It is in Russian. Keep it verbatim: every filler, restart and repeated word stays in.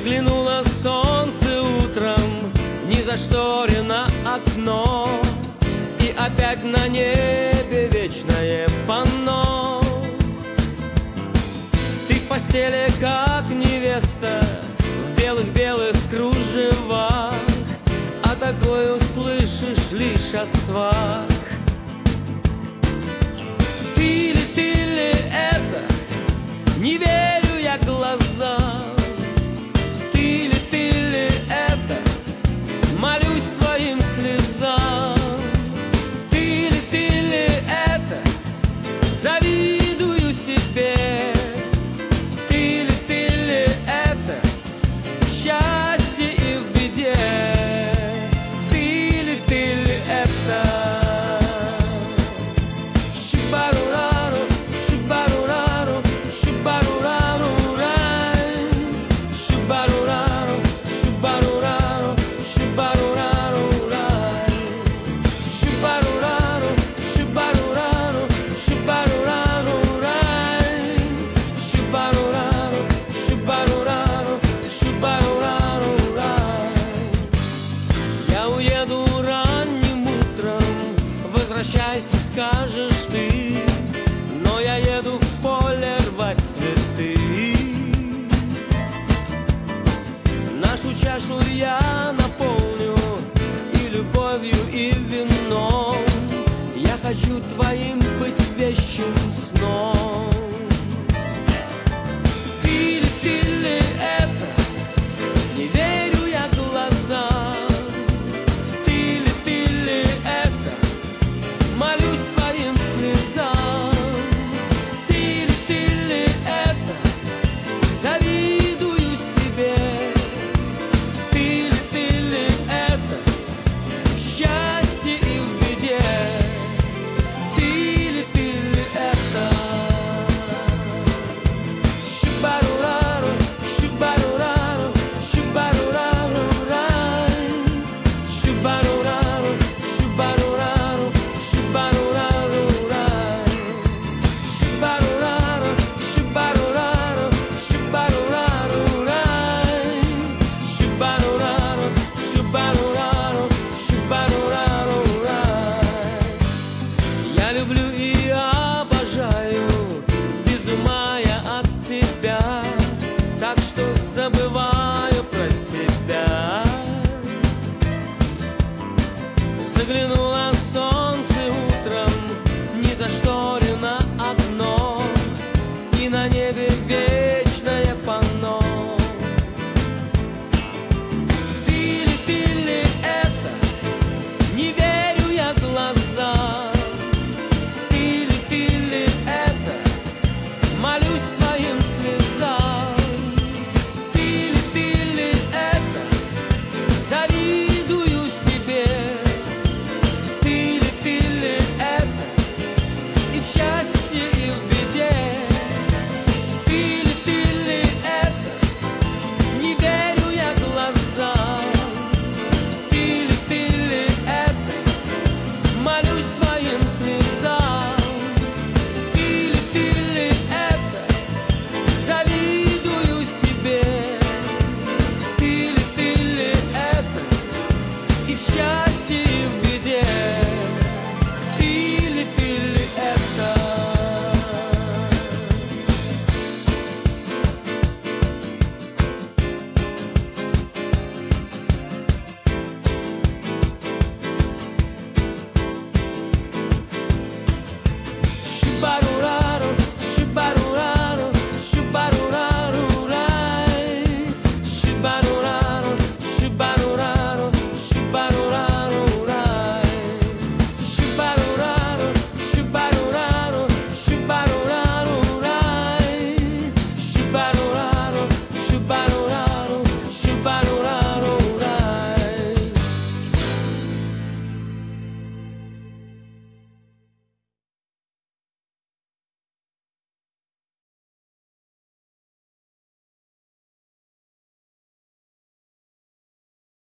Заглянуло солнце утром, незашторено окно, и опять на небе вечное панно. Ты в постели, как невеста, в белых-белых кружевах, а такое услышишь лишь от свах. Ты ли, ты ли это? Не верю я глазам. Ты ли, ты ли это? Молюсь твоим слезам. Ты ли, ты ли это? Завидую себе. Ты ли, ты ли это? В счастье и в беде. Ты ли, ты ли это? Возвращайся, скажешь ты, но я еду в поле рвать цветы. Нашу чашу я наполню и любовью, и вином. Я хочу твоим быть вещим сном. Ты ли, ты ли это? Не верю я глазам. Ты ли, ты ли это? Молюсь твоим слезам. Ты ли, ты ли это? Завидую себе. Ты ли, ты ли это? В счастье и в беде. Ты ли, ты ли это? Шибарурару, шибарурару, шибарурару, рай. Шибарурару, шибарурару, шибарурару, рай. Шибарурару, шибарурару, шибарурару, рай. Шибарурару, шибарурару, шибарурару, рай. Я люблю и обожаю, без ума я от тебя, так что забываю про себя. Заглянуло солнце утром, незашторено окно, и на небе вечное панно. Ты ли, ты ли это? Не верю я глазам. Ты ли, ты ли это? Молюсь твоим слезам. Ты ли, ты ли это? Завидую себе. Ты ли, ты ли это? И в счастье, и в беде. Ты ли, ты ли это? Не верю я глазам. Ты ли, ты ли это? Молюсь твоим слезам. Ты ли, ты ли это? Завидую себе. Ты ли, ты ли это? И в счастье, и в